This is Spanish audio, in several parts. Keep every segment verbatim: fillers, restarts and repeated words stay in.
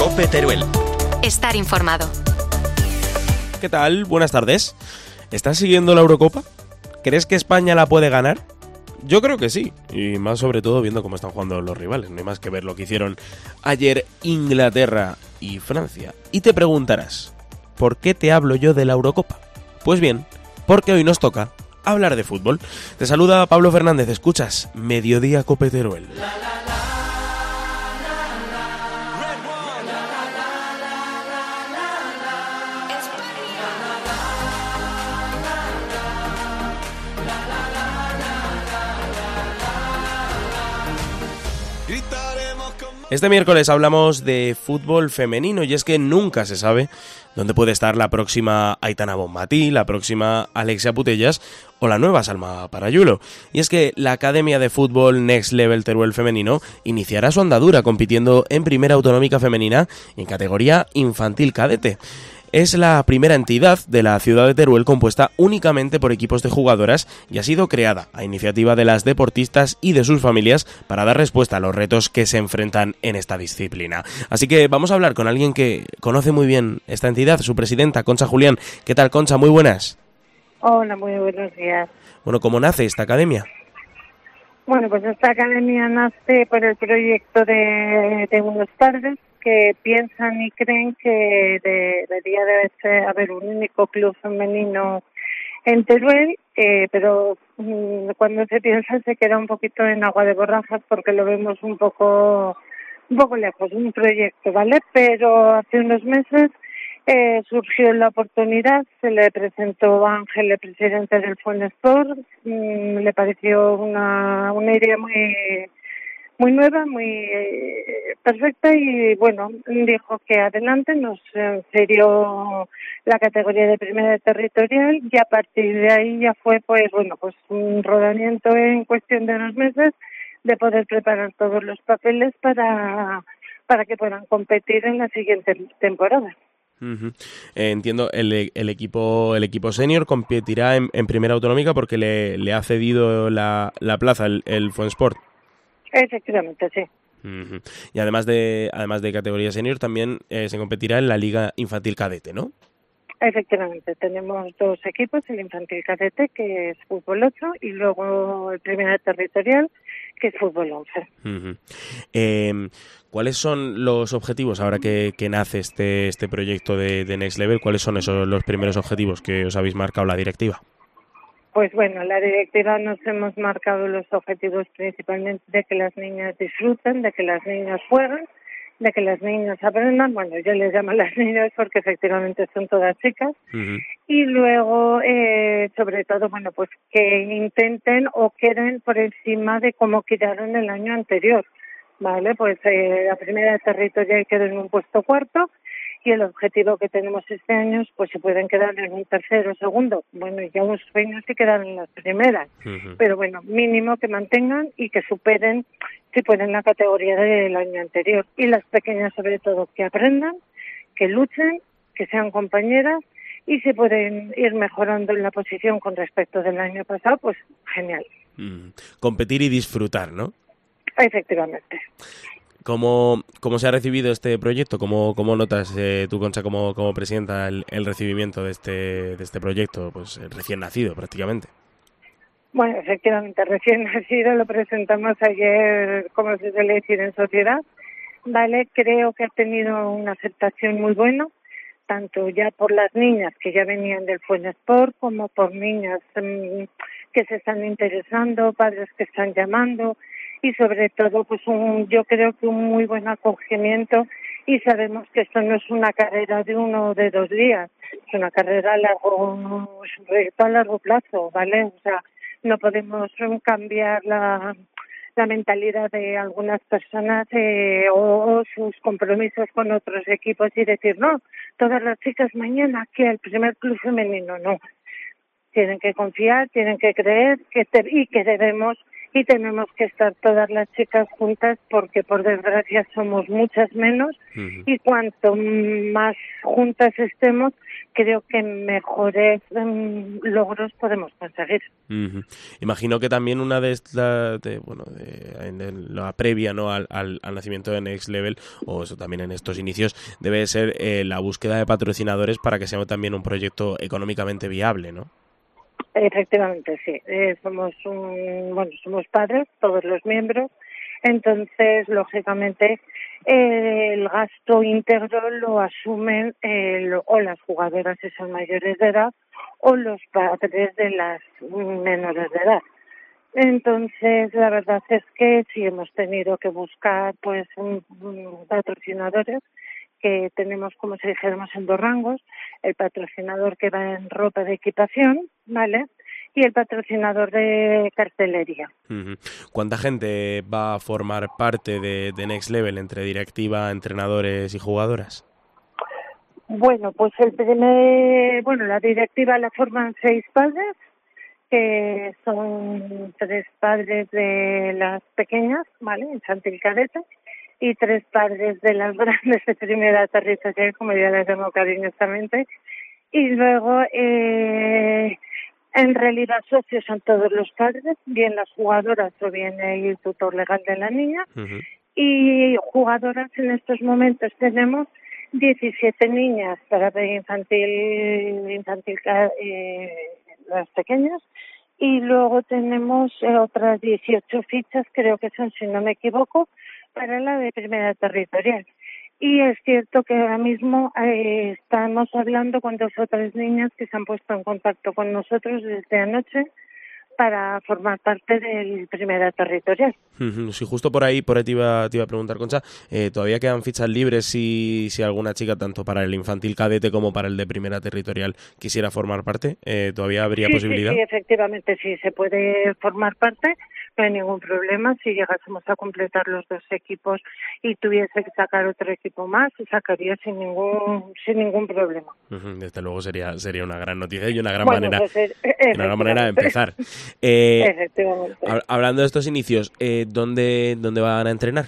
COPE Teruel. Estar informado. ¿Qué tal? Buenas tardes. ¿Estás siguiendo la Eurocopa? ¿Crees que España la puede ganar? Yo creo que sí, y más sobre todo viendo cómo están jugando los rivales. No hay más que ver lo que hicieron ayer Inglaterra y Francia. Y te preguntarás, ¿por qué te hablo yo de la Eurocopa? Pues bien, porque hoy nos toca hablar de fútbol. Te saluda Pablo Fernández, escuchas Mediodía COPE Teruel. Este miércoles hablamos de fútbol femenino y es que nunca se sabe dónde puede estar la próxima Aitana Bonmatí, la próxima Alexia Putellas o la nueva Salma Parayulo. Y es que la Academia de Fútbol Next Level Teruel Femenino iniciará su andadura compitiendo en Primera Autonómica Femenina en categoría infantil cadete. Es la primera entidad de la ciudad de Teruel compuesta únicamente por equipos de jugadoras y ha sido creada a iniciativa de las deportistas y de sus familias para dar respuesta a los retos que se enfrentan en esta disciplina. Así que vamos a hablar con alguien que conoce muy bien esta entidad, su presidenta, Concha Julián. ¿Qué tal, Concha? Muy buenas. Hola, muy buenos días. Bueno, ¿cómo nace esta academia? Bueno, pues esta academia nace por el proyecto de, de unos padres que piensan y creen que debería de haber un único club femenino en Teruel, eh, pero mmm, cuando se piensa se queda un poquito en agua de borrajas porque lo vemos un poco un poco lejos, un proyecto, ¿vale? Pero hace unos meses eh, surgió la oportunidad, se le presentó a Ángel, el presidente del Fonesport, mmm, le pareció una, una idea muy muy nueva, muy eh, perfecta y bueno, dijo que adelante, nos eh, cedió la categoría de primera territorial y a partir de ahí ya fue pues bueno, pues un rodamiento en cuestión de unos meses de poder preparar todos los papeles para, para que puedan competir en la siguiente temporada. Uh-huh. Eh, entiendo, el, el equipo el equipo senior competirá en, en primera autonómica porque le, le ha cedido la, la plaza el, el Fonsport. Efectivamente, sí. Uh-huh. Y además de además de categoría senior, también eh, se competirá en la Liga Infantil Cadete, ¿no? Efectivamente, tenemos dos equipos, el Infantil Cadete, que es fútbol ocho, y luego el Primera Territorial, que es fútbol once. Uh-huh. Eh, ¿Cuáles son los objetivos ahora que, que nace este este proyecto de, de Next Level? ¿Cuáles son esos los primeros objetivos que os habéis marcado la directiva? Pues bueno, la directiva nos hemos marcado los objetivos principalmente de que las niñas disfruten, de que las niñas jueguen, de que las niñas aprendan. Bueno, yo les llamo a las niñas porque efectivamente son todas chicas. Uh-huh. Y luego, eh, sobre todo, bueno, pues que intenten o queden por encima de cómo quedaron el año anterior. Vale, pues eh, la primera territorial quedó en un puesto cuarto. Y el objetivo que tenemos este año es pues se pueden quedar en un tercero o segundo. Bueno, ya unos sueños sí quedan en las primeras. Uh-huh. Pero bueno, mínimo que mantengan y que superen, si pueden, la categoría del año anterior. Y las pequeñas, sobre todo, que aprendan, que luchen, que sean compañeras y se pueden ir mejorando en la posición con respecto del año pasado, pues genial. Uh-huh. Competir y disfrutar, ¿no? Efectivamente. ¿Cómo, ¿Cómo se ha recibido este proyecto? ¿Cómo, cómo notas eh, tú, Concha, como, como presidenta, el, el recibimiento de este de este proyecto, pues recién nacido prácticamente? Bueno, efectivamente, recién nacido, lo presentamos ayer, como se suele decir, en sociedad. Vale, creo que ha tenido una aceptación muy buena, tanto ya por las niñas que ya venían del Fonesport, como por niñas um, que se están interesando, padres que están llamando. Y sobre todo, pues un, yo creo que un muy buen acogimiento y sabemos que esto no es una carrera de uno o de dos días, es una carrera a largo, es un proyecto a largo plazo, ¿vale? O sea, no podemos cambiar la, la mentalidad de algunas personas eh, o, o sus compromisos con otros equipos y decir, no, todas las chicas mañana aquí al primer club femenino, no. Tienen que confiar, tienen que creer que te, y que debemos y tenemos que estar todas las chicas juntas porque por desgracia somos muchas menos uh-huh. y cuanto más juntas estemos, creo que mejores um, logros podemos conseguir. Uh-huh. Imagino que también una de estas, de, bueno, de, en la previa, ¿no? al, al, al nacimiento de Next Level, o eso también en estos inicios, debe ser eh, la búsqueda de patrocinadores para que sea también un proyecto económicamente viable, ¿no? Efectivamente, sí. Eh, somos un, bueno, somos padres, todos los miembros, entonces, lógicamente, eh, el gasto íntegro lo asumen eh, lo, o las jugadoras si son mayores de edad o los padres de las menores de edad. Entonces, la verdad es que sí hemos tenido que buscar, pues, un, un patrocinadores que tenemos, como si dijéramos, en dos rangos, el patrocinador que va en ropa de equipación, ¿vale?, y el patrocinador de cartelería. Uh-huh. ¿Cuánta gente va a formar parte de, de Next Level, entre directiva, entrenadores y jugadoras? Bueno, pues el primer, bueno, la directiva la forman seis padres, que son tres padres de las pequeñas, ¿vale?, infantil cadete, y tres padres de las grandes de primera territorial, como ya les llamo cariñosamente, y luego eh, en realidad socios son todos los padres, bien las jugadoras o bien el tutor legal de la niña, uh-huh. y jugadoras en estos momentos tenemos diecisiete niñas para infantil, infantil eh, las pequeñas, y luego tenemos eh, otras dieciocho fichas, creo que son, si no me equivoco, para la de primera territorial. Y es cierto que ahora mismo eh, estamos hablando con dos o tres niñas que se han puesto en contacto con nosotros desde anoche para formar parte del primera territorial. Sí, justo por ahí, por ahí te iba, te iba a preguntar, Concha, eh, ¿todavía quedan fichas libres si, si alguna chica, tanto para el infantil cadete como para el de primera territorial, quisiera formar parte? Eh, ¿Todavía habría sí, posibilidad? Sí, sí, efectivamente, sí, se puede formar parte. No hay ningún problema. Si llegásemos a completar los dos equipos y tuviese que sacar otro equipo más, se sacaría sin ningún sin ningún problema. Uh-huh, desde luego sería sería una gran noticia y una gran bueno, manera pues es, una gran manera de empezar. Eh, efectivamente. Hablando de estos inicios, eh, ¿dónde dónde van a entrenar?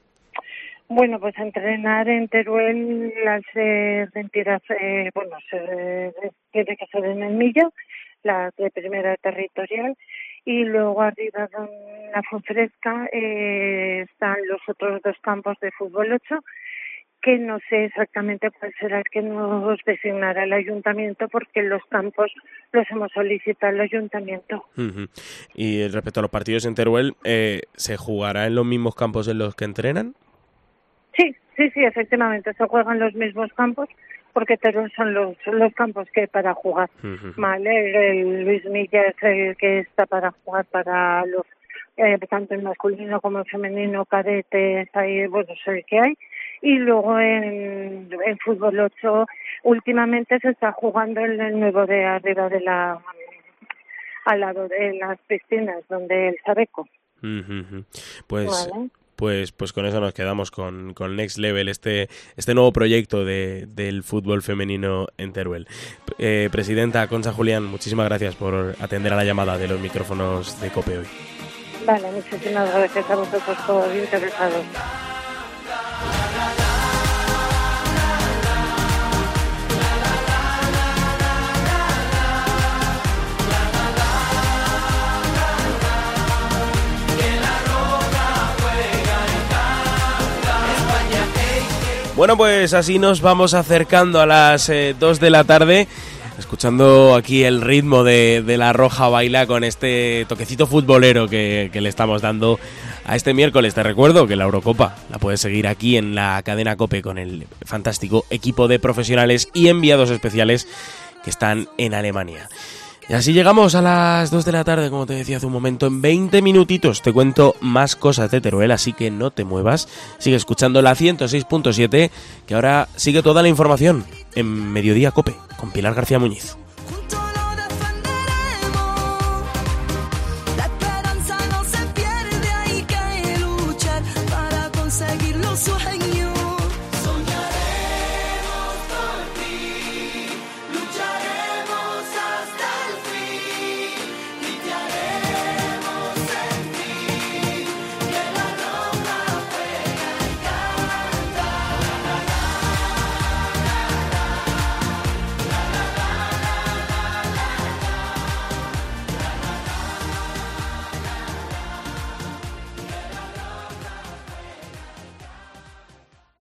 Bueno, pues a entrenar en Teruel las eh, mentiras, eh, bueno, se, tiene que ser en el Millo, la de primera territorial. Y luego arriba en la Fuenfresca eh, están los otros dos campos de fútbol ocho, que no sé exactamente cuál será el que nos designará el ayuntamiento, porque los campos los hemos solicitado al ayuntamiento. Uh-huh. Y respecto a los partidos en Teruel, eh, ¿se jugará en los mismos campos en los que entrenan? Sí, sí, sí, efectivamente, se juegan los mismos campos, porque Teruel son los los campos que hay para jugar, uh-huh. ¿vale? El Luis Milla es el que está para jugar para los, eh, tanto en masculino como en femenino, cadetes, ahí, bueno, es el que hay. Y luego en, en fútbol ocho, últimamente se está jugando en el nuevo de arriba de la, al lado de las piscinas, donde el Sabeco. Uh-huh. Pues... ¿Vale? Pues, pues con eso nos quedamos con, con Next Level, este, este nuevo proyecto de, del fútbol femenino en Teruel. Eh, Presidenta Concha Julián, muchísimas gracias por atender a la llamada de los micrófonos de COPE hoy. Vale, muchísimas gracias a vosotros por interesados. Bueno, pues así nos vamos acercando a las eh, dos de la tarde, escuchando aquí el ritmo de, de La Roja Baila con este toquecito futbolero que, que le estamos dando a este miércoles. Te recuerdo que la Eurocopa la puedes seguir aquí en la cadena COPE con el fantástico equipo de profesionales y enviados especiales que están en Alemania. Y así llegamos a las dos de la tarde, como te decía hace un momento. En veinte minutitos te cuento más cosas de Teruel, así que no te muevas. Sigue escuchando la ciento seis punto siete, que ahora sigue toda la información en Mediodía COPE, con Pilar García Muñiz.